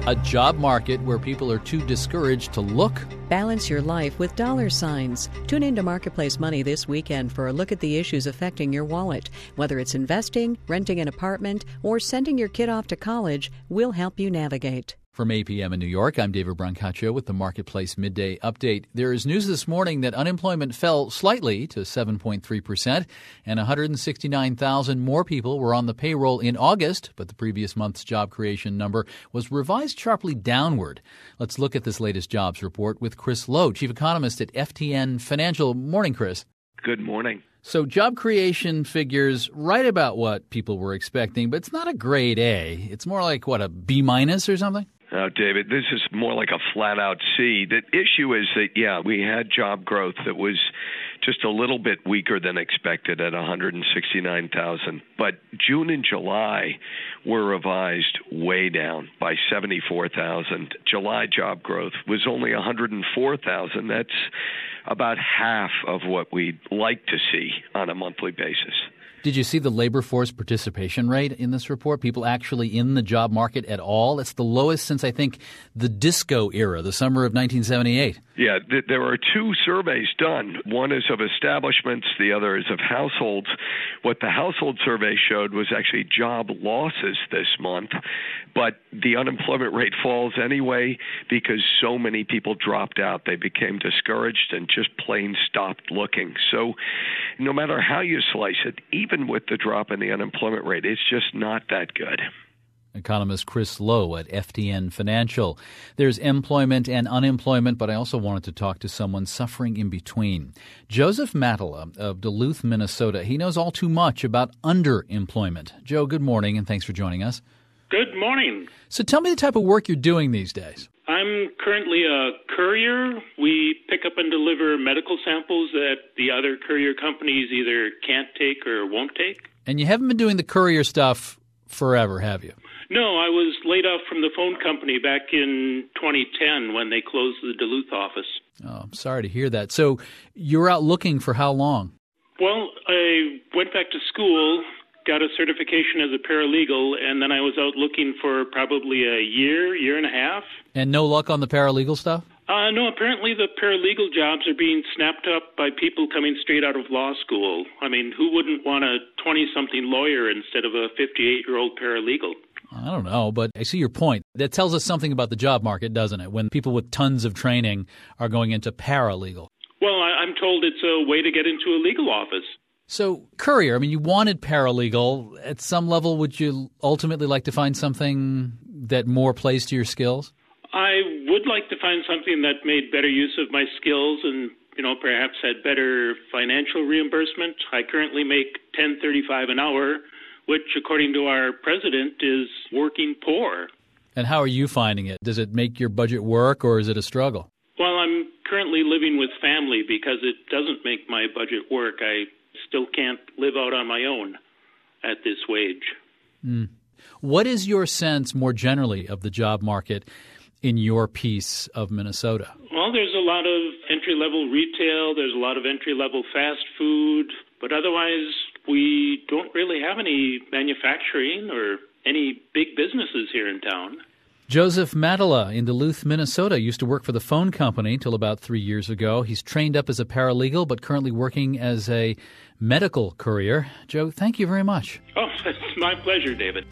A job market where people are too discouraged to look. Balance your life with dollar signs. Tune into Marketplace Money this weekend for a look at the issues affecting your wallet. Whether it's investing, renting an apartment, or sending your kid off to college, we'll help you navigate. From 8 p.m. in New York, I'm David Brancaccio with the Marketplace Midday Update. There is news this morning that unemployment fell slightly to 7.3%, and 169,000 more people were on the payroll in August, but the previous month's job creation number was revised sharply downward. Let's look at this latest jobs report with Chris Lowe, chief economist at FTN Financial. Morning, Chris. Good morning. So job creation figures right about what people were expecting, but it's not a grade A. It's more like, a B minus or something? Now, David, this is more like a flat-out C. The issue is that, we had job growth that was just a little bit weaker than expected at 169,000. But June and July were revised way down by 74,000. July job growth was only 104,000. That's about half of what we'd like to see on a monthly basis. Did you see the labor force participation rate in this report? People actually in the job market at all? It's the lowest since, I think, the disco era, the summer of 1978. Yeah, there are two surveys done. One is of establishments, the other is of households. What the household survey showed was actually job losses this month, but the unemployment rate falls anyway because so many people dropped out. They became discouraged and just plain stopped looking. So no matter how you slice it, even with the drop in the unemployment rate, it's just not that good. Economist Chris Lowe at FTN Financial. There's employment and unemployment, but I also wanted to talk to someone suffering in between. Joseph Matala of Duluth, Minnesota. He knows all too much about underemployment. Joe, good morning, and thanks for joining us. Good morning. So tell me the type of work you're doing these days. I'm currently a courier. We pick up and deliver medical samples that the other courier companies either can't take or won't take. And you haven't been doing the courier stuff forever, have you? No, I was laid off from the phone company back in 2010 when they closed the Duluth office. Oh, I'm sorry to hear that. So you're out looking for how long? Well, I went back to school, got a certification as a paralegal, and then I was out looking for probably a year and a half. And no luck on the paralegal stuff? No, apparently the paralegal jobs are being snapped up by people coming straight out of law school. I mean, who wouldn't want a 20-something lawyer instead of a 58-year-old paralegal? I don't know, but I see your point. That tells us something about the job market, doesn't it, when people with tons of training are going into paralegal? Well, I'm told it's a way to get into a legal office. So, courier, you wanted paralegal. At some level, would you ultimately like to find something that more plays to your skills? I would like to find something that made better use of my skills and, perhaps had better financial reimbursement. I currently make $10.35 an hour, which, according to our president, is working poor. And how are you finding it? Does it make your budget work, or is it a struggle? Well, I'm currently living with family because it doesn't make my budget work. I still can't live out on my own at this wage. What is your sense more generally of the job market in your piece of Minnesota? Well, there's a lot of entry-level retail. There's a lot of entry-level fast food. But otherwise, we don't really have any manufacturing or any big businesses here in town. Joseph Matala in Duluth, Minnesota, used to work for the phone company till about 3 years ago. He's trained up as a paralegal, but currently working as a medical courier. Joe, thank you very much. Oh, it's my pleasure, David.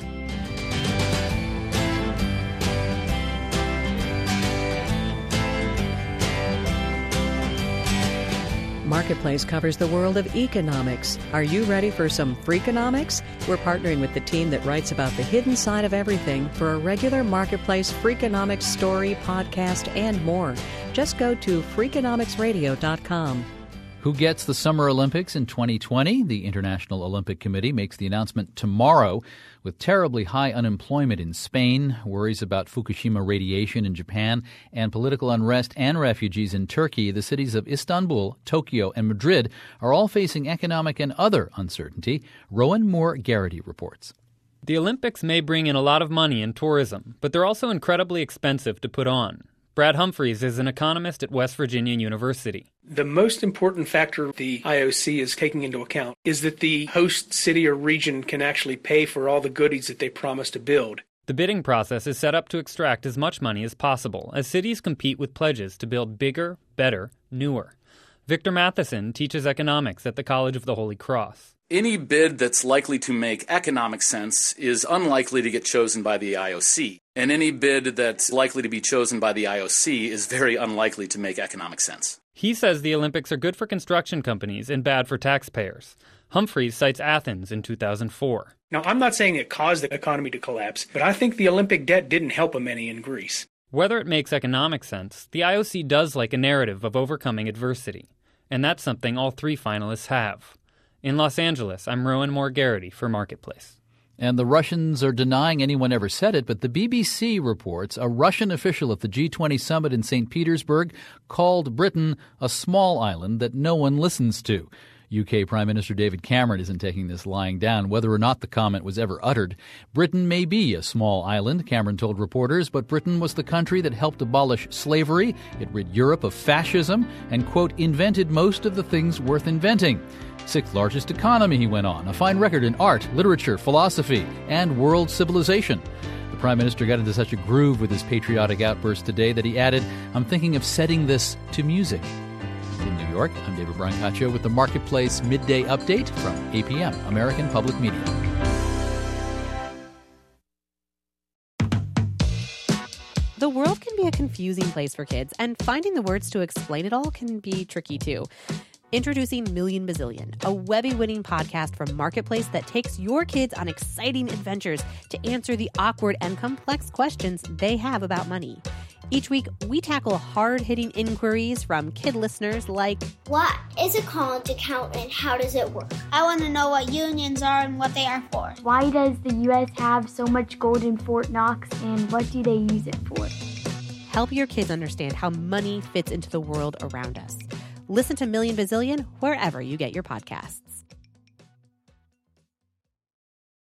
Marketplace covers the world of economics. Are you ready for some Freakonomics? We're partnering with the team that writes about the hidden side of everything for a regular Marketplace Freakonomics story, podcast, and more. Just go to Freakonomicsradio.com. Who gets the Summer Olympics in 2020? The International Olympic Committee makes the announcement tomorrow. With terribly high unemployment in Spain, worries about Fukushima radiation in Japan, and political unrest and refugees in Turkey, the cities of Istanbul, Tokyo, and Madrid are all facing economic and other uncertainty. Rowan Moore-Garrity reports. The Olympics may bring in a lot of money in tourism, but they're also incredibly expensive to put on. Brad Humphreys is an economist at West Virginia University. The most important factor the IOC is taking into account is that the host city or region can actually pay for all the goodies that they promise to build. The bidding process is set up to extract as much money as possible as cities compete with pledges to build bigger, better, newer. Victor Matheson teaches economics at the College of the Holy Cross. Any bid that's likely to make economic sense is unlikely to get chosen by the IOC. And any bid that's likely to be chosen by the IOC is very unlikely to make economic sense. He says the Olympics are good for construction companies and bad for taxpayers. Humphreys cites Athens in 2004. Now, I'm not saying it caused the economy to collapse, but I think the Olympic debt didn't help them any in Greece. Whether it makes economic sense, the IOC does like a narrative of overcoming adversity. And that's something all three finalists have. In Los Angeles, I'm Rowan Moore Garrity for Marketplace. And the Russians are denying anyone ever said it, but the BBC reports a Russian official at the G20 summit in St. Petersburg called Britain a small island that no one listens to. UK Prime Minister David Cameron isn't taking this lying down, whether or not the comment was ever uttered. Britain may be a small island, Cameron told reporters, but Britain was the country that helped abolish slavery. It rid Europe of fascism and, quote, invented most of the things worth inventing. Sixth largest economy, he went on, a fine record in art, literature, philosophy, and world civilization. The Prime Minister got into such a groove with his patriotic outburst today that he added, I'm thinking of setting this to music. In New York, I'm David Brancaccio with the Marketplace Midday Update from APM, American Public Media. The world can be a confusing place for kids, and finding the words to explain it all can be tricky too. Introducing Million Bazillion, a Webby-winning podcast from Marketplace that takes your kids on exciting adventures to answer the awkward and complex questions they have about money. Each week, we tackle hard-hitting inquiries from kid listeners like, what is a college account and how does it work? I want to know what unions are and what they are for. Why does the U.S. have so much gold in Fort Knox and what do they use it for? Help your kids understand how money fits into the world around us. Listen to Million Bazillion wherever you get your podcasts.